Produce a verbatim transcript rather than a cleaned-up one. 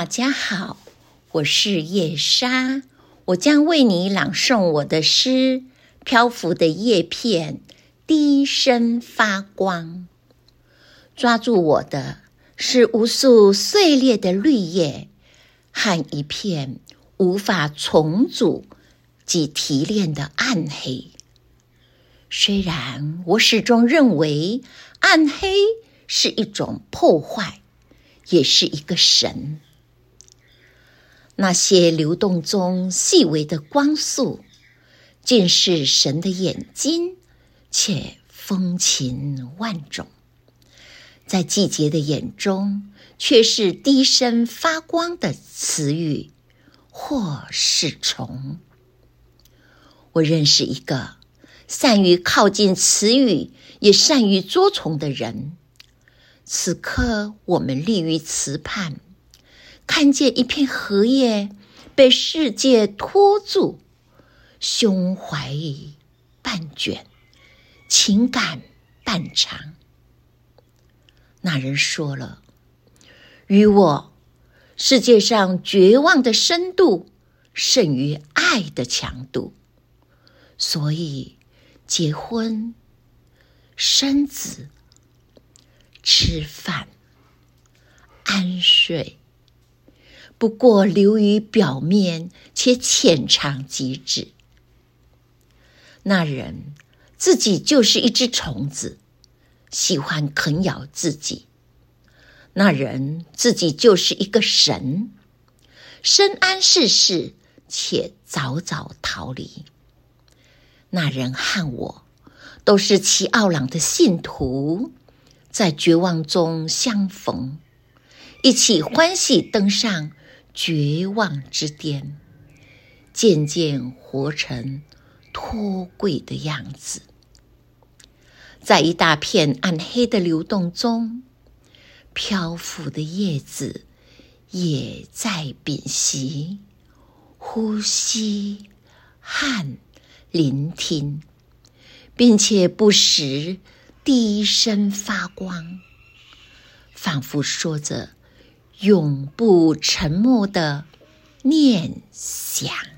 大家好，我是叶莎，我将为你朗诵我的诗《漂浮的叶片，低声发光》。抓住我的是无数碎裂的绿叶和一片无法重组及提炼的暗黑。虽然我始终认为暗黑是一种破坏，也是一个神。那些流动中细微的光束，竟是神的眼睛，且风情万种。在季节的眼中，却是低声发光的词语或是虫。我认识一个善于靠近词语，也善于捉虫的人。此刻我们立于池畔，看见一片荷叶被世界拖住，胸怀半卷，情感半长。那人说了，于我，世界上绝望的深度胜于爱的强度，所以结婚、生子、吃饭、安睡，不过流于表面，且浅尝即止。那人自己就是一只虫子，喜欢啃咬自己。那人自己就是一个神，深谙世事，且早早逃离。那人和我都是其奥朗的信徒，在绝望中相逢，一起欢喜登上绝望之巅，渐渐活成脱柜的样子。在一大片暗黑的流动中，漂浮的叶子也在屏息，呼吸和聆听，并且不时低声发光，仿佛说着永不沉默的念想。